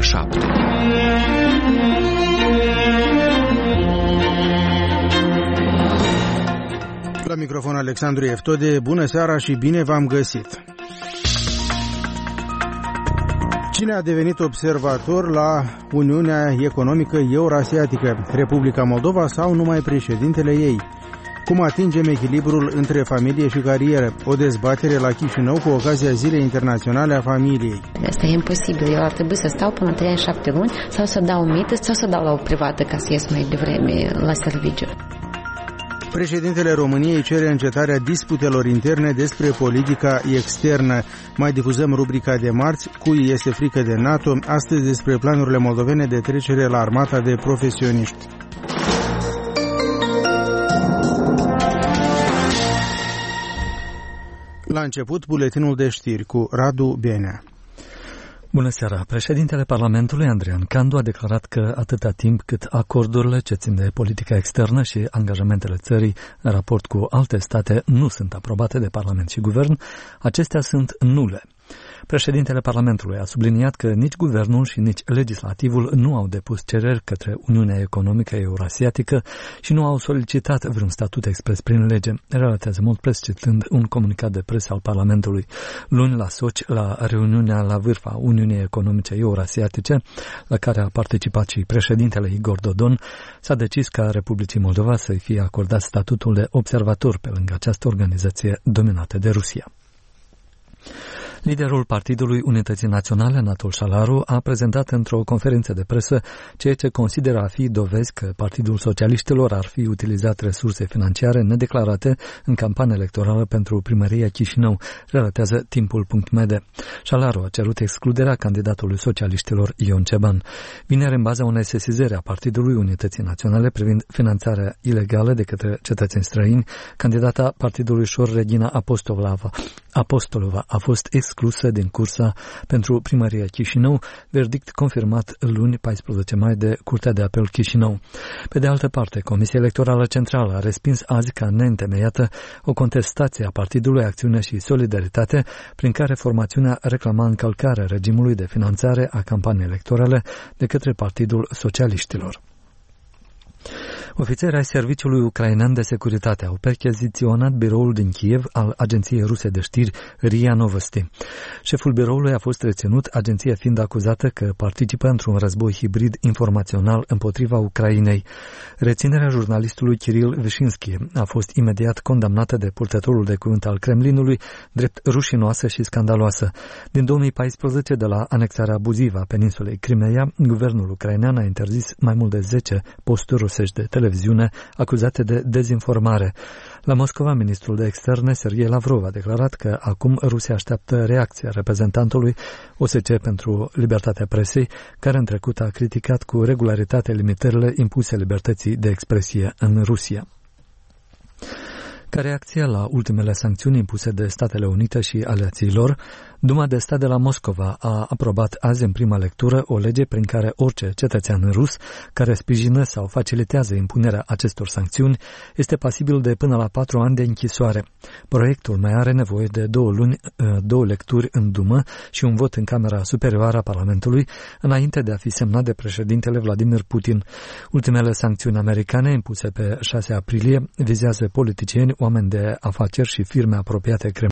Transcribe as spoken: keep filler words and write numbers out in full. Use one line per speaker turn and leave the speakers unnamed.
șapte.
La microfon Alexandru Eftode, bună seara și bine v-am găsit! Cine a devenit observator la Uniunea Economică Eurasiatică, Republica Moldova sau numai președintele ei? Cum atingem echilibrul între familie și carieră? O dezbatere la Chișinău cu ocazia Zilei Internaționale a Familiei.
Asta e imposibil. Eu ar trebui să stau până treizeci și șapte luni sau să dau mită sau să dau la o privată ca să ies mai devreme la serviciu.
Președintele României cere încetarea disputelor interne despre politica externă. Mai difuzăm rubrica de marți, cui este frică de NATO, astăzi despre planurile moldovene de trecere la armata de profesioniști. La început, buletinul de știri cu Radu Benea.
Bună seara! Președintele Parlamentului, Andrian Candu, a declarat că atâta timp cât acordurile ce țin de politica externă și angajamentele țării în raport cu alte state nu sunt aprobate de Parlament și Guvern, acestea sunt nule. Președintele Parlamentului a subliniat că nici guvernul și nici legislativul nu au depus cereri către Uniunea Economică Eurasiatică și nu au solicitat vreun statut expres prin lege, relatează mult pres citând un comunicat de presă al Parlamentului. Luni la Sochi, la reuniunea la vârf a Uniunii Economice Eurasiatice, la care a participat și președintele Igor Dodon, s-a decis ca Republicii Moldova să-i fie acordat statutul de observator pe lângă această organizație dominată de Rusia. Liderul Partidului Unității Naționale, Anatol Șalaru, a prezentat într-o conferință de presă ceea ce consideră a fi dovezi că Partidul Socialiștilor ar fi utilizat resurse financiare nedeclarate în campania electorală pentru primăria Chișinău, relatează timpul punct m d. Șalaru a cerut excluderea candidatului socialiștilor Ion Ceban. Vineri, în baza unei sesizări a Partidului Unității Naționale privind finanțarea ilegală de către cetățeni străini, candidata Partidului Șor Regina Apostolova, Apostolova a fost exclusă din cursa pentru primăria Chișinău, verdict confirmat luni paisprezece mai de Curtea de Apel Chișinău. Pe de altă parte, Comisia Electorală Centrală a respins azi ca neîntemeiată o contestație a Partidului Acțiune și Solidaritate, prin care formațiunea reclama încălcarea regimului de finanțare a campaniei electorale de către Partidul Socialiștilor. Ofițerii ai Serviciului Ucrainean de Securitate au percheziționat biroul din Kiev al agenției ruse de știri R I A Novosti. Șeful biroului a fost reținut, agenția fiind acuzată că participă într-un război hibrid informațional împotriva Ucrainei. Reținerea jurnalistului Kiril Vișinski a fost imediat condamnată de purtătorul de cuvânt al Kremlinului drept rușinoasă și scandaloasă. Din două mii paisprezece, de la anexarea abuzivă a peninsulei Crimeea, guvernul ucrainean a interzis mai mult de zece posturi rusești de televiziune acuzate de dezinformare. La Moscova, ministrul de externe, Sergei Lavrov, a declarat că acum Rusia așteaptă reacția reprezentantului O S C pentru libertatea presei, care în trecut a criticat cu regularitate limitările impuse libertății de expresie în Rusia. Ca reacție la ultimele sancțiuni impuse de Statele Unite și aliații lor, Duma de Stat de la Moscova a aprobat azi în prima lectură o lege prin care orice cetățean rus care sprijină sau facilitează impunerea acestor sancțiuni este pasibil de până la patru ani de închisoare. Proiectul mai are nevoie de două luni, două lecturi în Dumă și un vot în Camera Superioară a Parlamentului, înainte de a fi semnat de președintele Vladimir Putin. Ultimele sancțiuni americane impuse pe șase aprilie vizează politicieni, oameni de afaceri și firme apropiate Kremlin.